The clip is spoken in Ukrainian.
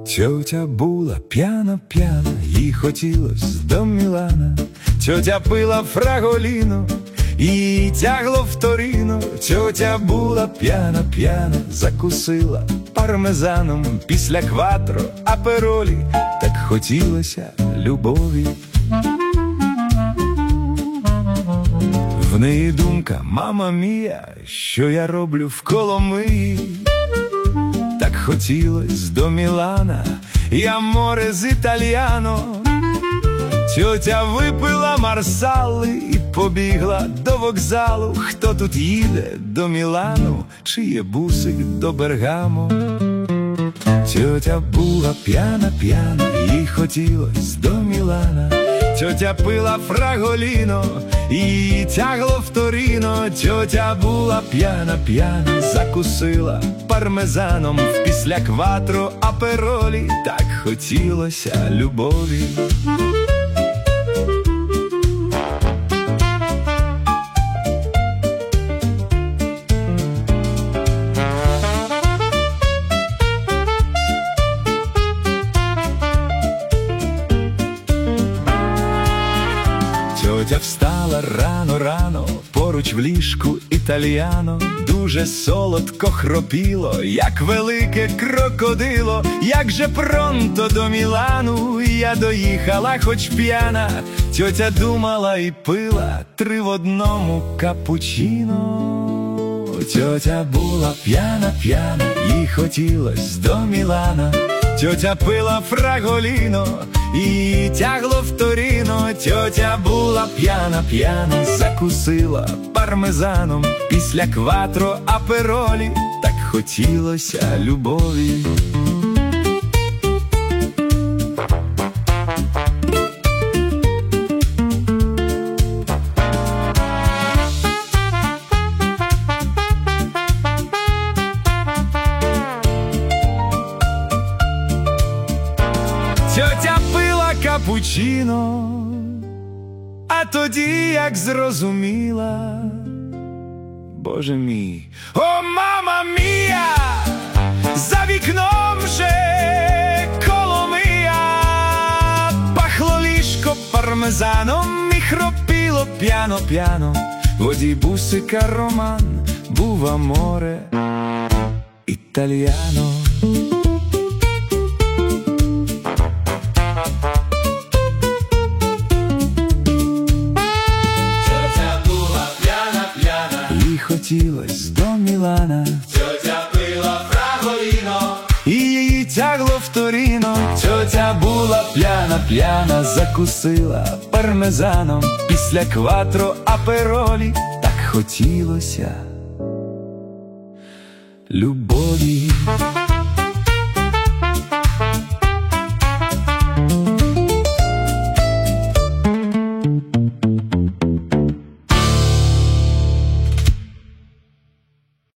Тьотя була п'яна, їй хотілось до Мілана. Тьотя пила фраголіно, її тягло в Торіно. Тьотя була п'яна, закусила пармезаном. Після кватро аперолі так хотілося любові. В неї думка: мама мія, що я роблю в Коломиї? Так хотілось до Мілана, і аморе з італьяно. Тьотя випила марсали і побігла до вокзалу. Хто тут їде до Мілану, чи є бусик до Бергамо? Тьотя була п'яна, їй хотілось до Мілана. Тьотя пила фраголіно, її тягло в Торіно. Тьотя була п'яна, закусила пармезаном. Після кватро аперолі так хотілося любові. Тьотя встала рано, поруч в ліжку італьяно. Дуже солодко хропіло, як велике крокодило. Як же пронто до Мілану я доїхала, хоч п'яна. Тьотя думала і пила 3 в 1 капучино. Тьотя була п'яна, їй хотілось до Мілана. Тьотя пила фраголіно, і тягло в Торіно. Тьотя була п'яна, закусила пармезаном. Після кватро аперолі так хотілося любові. Тьотя пила капучино, а тоді як зрозуміла: Боже мій, о мама мія, за вікном вже Коломия. Пахло ліжко пармезаном і хропіло п'яно. Водій бусика роман, був аморе італьяно. Хотілось до Мілана. Тьотя пила фраголіно, і її тягло в Торіно. Тьотя була п'яна, закусила пармезаном. Після кватро аперолі так хотілося любові.